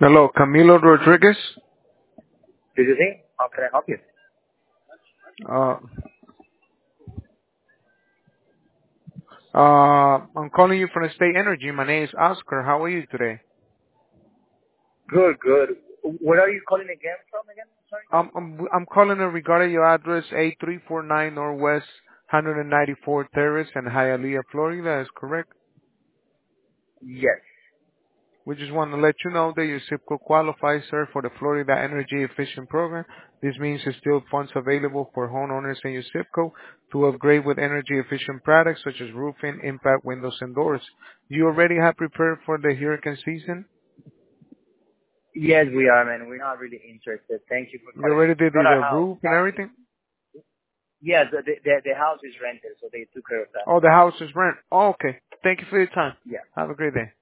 Hello, Camilo Rodriguez. This is it. How can I help you? Uh, I'm calling you from the State Energy. My name is Oscar. How are you today? Good, good. Where are you calling again from again? Sorry? I'm calling in regarding your address, 8349 Northwest 194 Terrace in Hialeah, Florida. Is correct? Yes. We just want to let you know that your zip code qualifies, sir, for the Florida Energy Efficient Program. This means there's still funds available for homeowners in your zip code to upgrade with energy efficient products such as roofing, impact windows, and doors. You already have prepared for the hurricane season? Yes, we are, man. We're not really interested. Thank you for You calling me. already We did got our the house. roof and everything? Yes, the house is rented, so they took care of that. Oh, the house is rent. Oh, okay. Thank you for your time. Yeah. Have a great day.